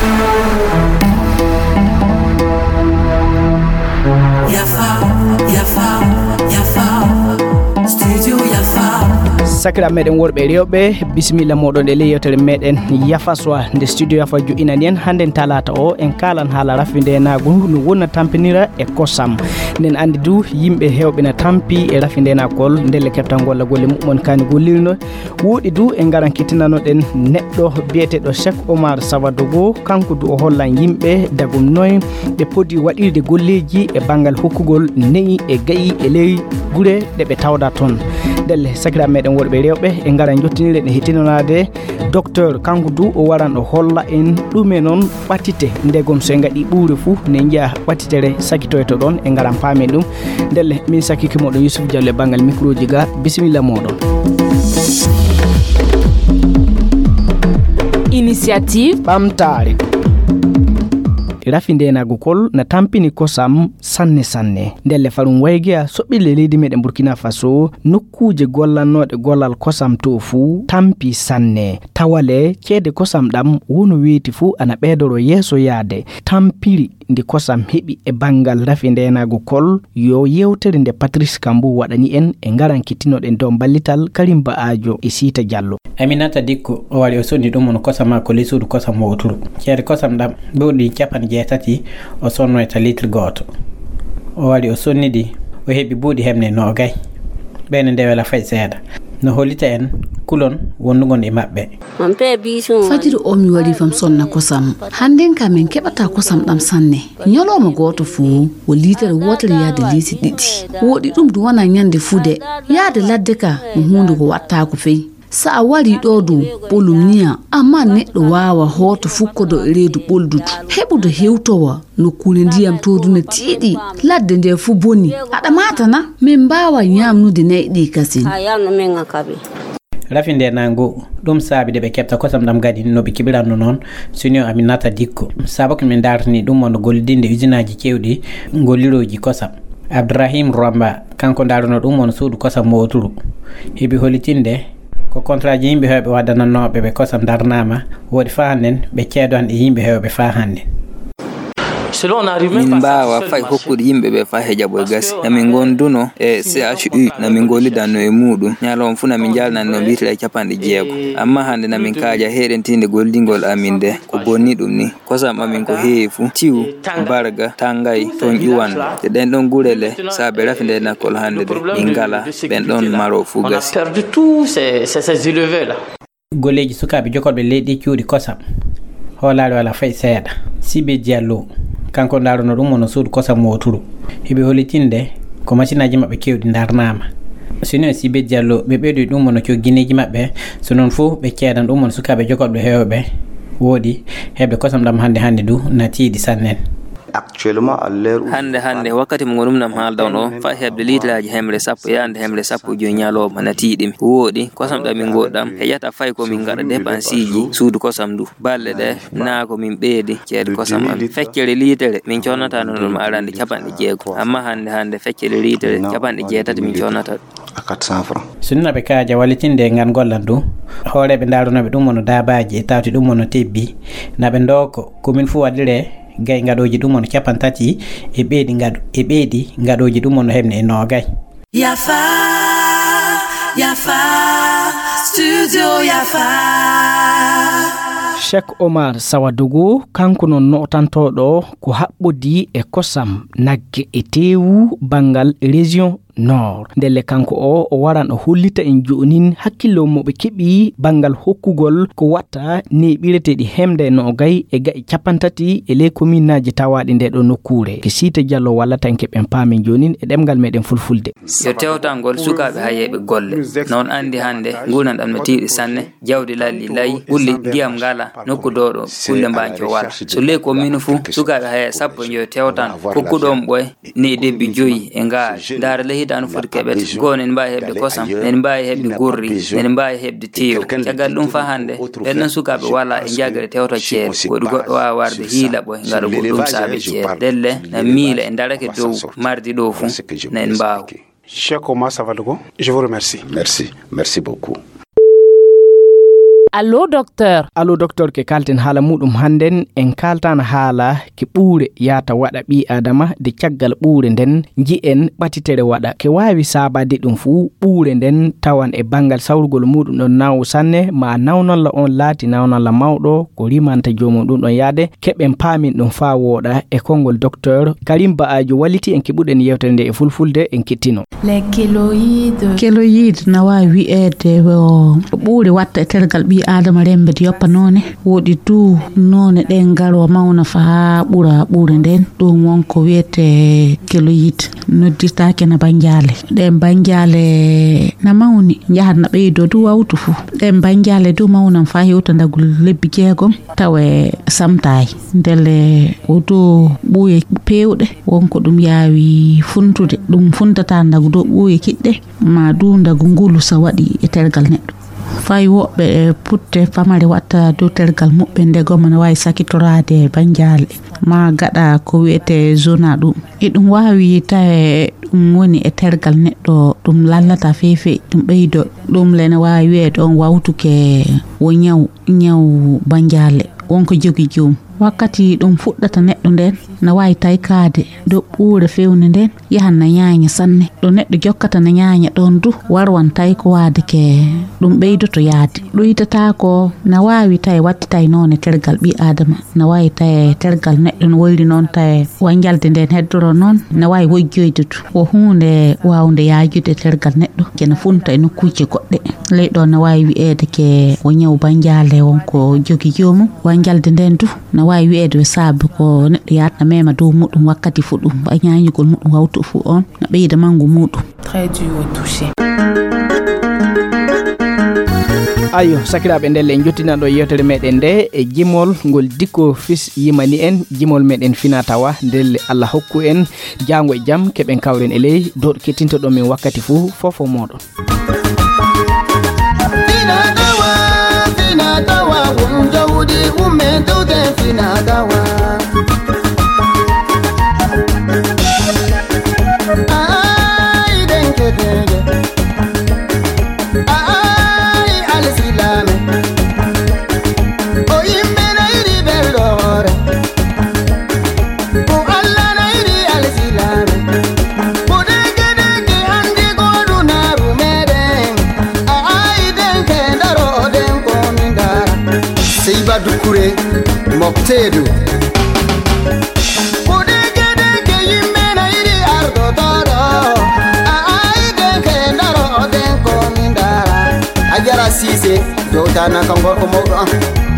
sakira meɗen worɓe rewɓe bisimilla moɗon e leyewtere meɗen yafa soir nde studio yafa joƴinani en hande talata o en kalan haala rafindenago no wonna tampinira e kosam nden andi du yimɓe hewɓe na tampi e rafindenagol ndelle keftal golla golle muɗumon kani gollirno woɗi du e garan kittinanoɗen neɗɗo biyeteɗo Cheikh Omar Savadogo kanko du o hollan yimɓe dagum noy ɓe poti waɗirde golleji e banggal hokkugol neyi e gayi e ley guure ɗeɓe tawda toon ndelle sakira meɗen worɓe rewɓe e garan jottinire ɗe hettinanade docteur kanko du o waran o holla en ɗume noon ɓattite ndegom so gaɗi ɓuure fou ne jiiya ɓattitere sakitoyto ɗon e garan paamen ɗum ndelle min sakkiki moɗon Youssouf Diallo e banggal micro ji ga bisimilla moɗon. Initiative ɓamtare rafindenago kol na tampini kosam sanne ndelle farum waygiya soɓɓille leydi meɗen Burkina Faso nokkuje gollannoɗe gollal kosam to fuu tampi sanne tawale ceede kosam ɗam wono weeti fuu ana ɓeydoro yeeso yaade tampiri ndi kosam heɓi e bangal rafindenago kol yo yewtere nde Patrice Kambou waɗani en e garan kittinoɗen dow ballital Karim Baajo e Sita Diallo. Aminata Dikko o wari o sondi ɗum on kosam makko ley suudu kosam woturu ceede kosam ɗam ɓewɗi capan jeetati o sonnoyta litre goto o wari o sonnidi o heɓi buuɗi hemne nogay ɓeyne nde wela fay seeɗa no hollita en kulon wonnugon e maɓɓe. Fajiri o mi waɗi fam sonna kosam hannden ka min keɓata kosam ɗam sanne ñalowma goto fuu wo litere wotere yaade liiti ɗiɗi woɗi ɗum du wona ñande fude yaade ladde ka no hunde ko wattako fey sa a wari ɗo du ɓolum niya amma neɗɗo wawa hoto fukkodo e reedu ɓoldudu heɓudo hewtowa nokkure ndiyam toduna tiiɗi ladde nde fu boni aɗa matana min mbawa ñamnude nayi ɗi kasin rafindenago ɗum saabi de ɓe keɓta kosam ɗam gadi no ɓe kiɓiranno noon sinio Aminata Dikko saabu ko min dartani ɗum on gollidinde usine aji kewɗi golliroji kosam Abdourahim Rwamba kanko daruno ɗum on suudu kosam moturu heɓi hollitinde ko contrat ji yimɓe hewɓe waddananoɓe ɓe kosam darnama woodi fa hannden ɓe ceedoan e yimɓe hewɓe fa hannde min mbawa fay hokkude yimɓe ɓe fa he jaɓo e gasi namin gonduno e CHU namin gollidanno e muɗum ñalawma fuu namin jalnanno litre e capanɗe jeego amma hande namin kaaja heɗentinde gollingol amin nde ko bonni ɗum ni kosam amin ko heewi fuu tiw barga tangay toon ƴuwanno te ɗen ɗon gurele saabe rafindenakol hande de min ngala ɓen ɗon maro fuu gasi golleji sukaɓe jokolɓe leydi cuuɗi kosam hoolare wala fay seeɗa Sibe Diallo kanko daruno ɗum ono suudu kosam woturu heɓi hollitinde ko machine aji maɓɓe kewɗi darnama sino Sibe Diallo ɓe ɓeydoyi ɗum ono cogguineji maɓɓe so noon fuu ɓe ceedan ɗum on sukaɓe jogoɓe hewɓe woodi heɓde kosam ɗam hande du na tiiɗi sannen hande wakkati mo gonum nam haalda on o fa hebde litraji hemre sappo yande hemre sappo joyi ñalowma na tiiɗimi woodi kosam ɗam min goɗɗam heƴata fay ko min gaɗa dépense ji suudu kosam du balle ɗe naa ko min ɓeedi ceede kosam am feccere litere min connata no ɗum arande capanɗe jeego amma hande feccere litere capanɗe jeetati min connata 400 francs sunna ɓe kaaja wallitinde ngan gollan du hooreɓe darunoɓe ɗum ono dabaji e tawti ɗum ono tebbi naɓe ndoko komin fu waɗire gay ngaɗoji ɗum on capantati e ɓeeɗi ngaɗoji ɗum on heɓne e nogay. Yafa studio Yafa. Cheikh Omar Savadogo kanko non notantoɗo ko haɓɓodi e kosam nagge e tewu bangal région nord ndelle kanko o waran o hollita en jonin hakkillo mo ɓe keɓi bangal hokkugol ko watta ni ɓireteɗi hemde no gay e gayi capantati e ley commune aji tawaɗi nde ɗo nokkure ke Sita Diallo walla tan keɓen paamen jonin e ɗemgal meɗen fulfulde yo tewtangol sukaɓe ha yeɓe golle non andi hande ngunan ɗam no tiiɗi sanne jawdi lalli layi ɓulli ndiyam ngala nokku doɗo kulle mbanco wala so ley commune fuu sukaɓe ha sappo yo tewtan hokkuɗon ɓoy ni debbi joyi e ngal dara hitano foti keɓete goo nen mbawi heɓde kosam nen mbawi heɓde gurri nen mbawi heɓde tew caggal ɗum fa hande ɓenɗon sukaɓe wala e jagre tewta ceede goɗɗo goɗɗo wawa warde hiila ɓoy ngaɗa goɗɗum saabe ceede delle na miila e darake dow mardi ɗo fuu nen mbawa. Cheikh Omar Savadogo, je vous remercie. Merci beaucoup. allo docteur ke kalten haala muɗum hannden en kaltan haala ke ɓuure yata waɗa ɓi adama de caggal ɓuure nden ji'en ɓatitere waɗa ke wawi sabade ɗum fuu ɓuure nden tawan e bangal sawrugol muɗum ɗon nawu sanne ma nawnolla on laati nawnolla mawɗo ko rimanta jomum ɗum ɗon yaade keɓen paamin ɗum fa woɗa e konngol docteur Karim Ba'ajo walliti en keɓuɗen yewtere nde e fulfulde en kettino. keloyide na wawi wi'ede ɓuure watta e tergal ɓi adama rembede yoppa none woɗi du none ɗen garo mawna fa ɓura ɓuure nden ɗum wonko wiyete keloyide noddirtake na banjale ɗen banjale na mawni jahat na ɓeydo du wawtu fu ɗen banjale du mawnan fa hewta ndagol lebbi jeegom tawa samtayi ndele wodo ɓuuye pewɗe wonko ɗum yawi funtude ɗum funtata ndagu do ɓuuye kiɗɗe ma du ndagu ngulu sa waɗi e tergal neɗɗo fay woɓɓe putte pamare watta dow tergal muɓɓe ndegoma ne wawi sakitorade banjale ma gaɗa ko wiyete zona ɗum e ɗum wawi tawe ɗum woni e tergal neɗɗo ɗum lallata feefe ɗum ɓeydo ɗum lene wawi wiyede on wawtuke wo ñaw banjale wonko jogi joom wakkati ɗum fuɗɗata neɗɗo nden na wawi taykade dow ɓuure fewne nden yahan na ñaaña sanne ɗo neɗɗo jokkata na ñaaña ɗon du warwan tayko wade ke ɗum ɓeydoto yaade ɗoytata ko na wawi tawi wattitay noon e tergal ɓi adama na wawi tawi tergal neɗɗo no woyri noon tawi wanjalde nden heddoro noon na wawi wojjoyde du ko hunde wawde yaajude tergal neɗɗo kena funta e nokkuje goɗɗe ley ɗon na wawi wi'ede ke o ñaw banjale wonko jogi jomum wanjalde nden du na wawi wi'ede we saabu ko neɗɗo yatna mema dow muɗum wakkati fu ɗum ba ñañugol muɗum wawtu fu on na ɓeyda mangu muɗum très dur au toucher. ayo sakiraɓe ndelle en jottinanɗo yewtere meɗen nde e jimol ngol dikko fils yimani en jimol meɗen fina tawa ndelle Allah hokku en jango e jaam keɓen kawren e ley dow kettintoɗo min wakkati fuu fofo moɗon. Fina tawa wum jawdi umme dowde fina tawa ay denke denke ay alsilame o yimɓe nayri ɓerɗore o Allah nayri alsilame o dege dege andi goɗu naru meɗen ay denke daroɗen komin dara seyba dukure moftedu sise jotana kan gorko mawɗo an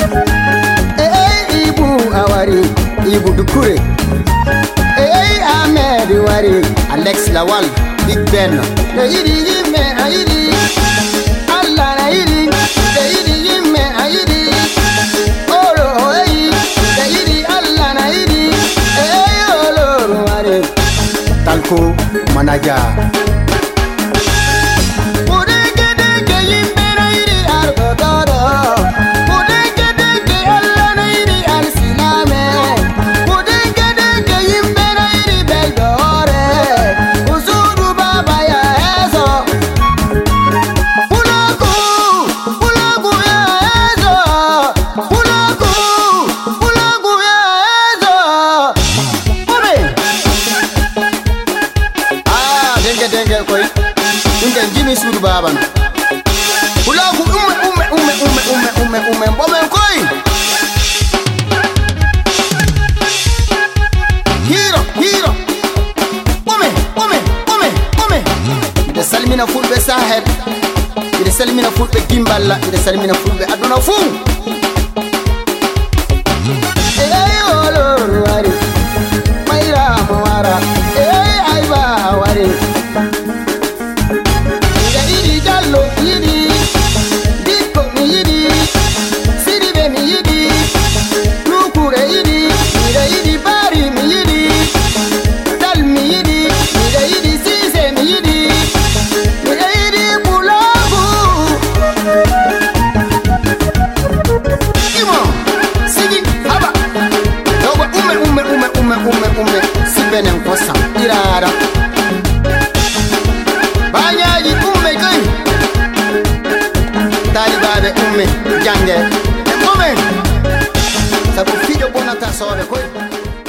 ibu awari ibu dukure Ahmed wari Alex Lawal Big Ben na yidi yimme ayidi Allah na yidi yimme ayidi oro na yidi Allah na yidi olo wari talko manaja Jimmy Sudu Baban Ulagu umme bomen koy Hero umme ide salmina fulɓe Sahel ide salmina fulɓe Gimballa ide salmina fulɓe aduna fuu olor wari mayra mo wara ayba wari soɓe koy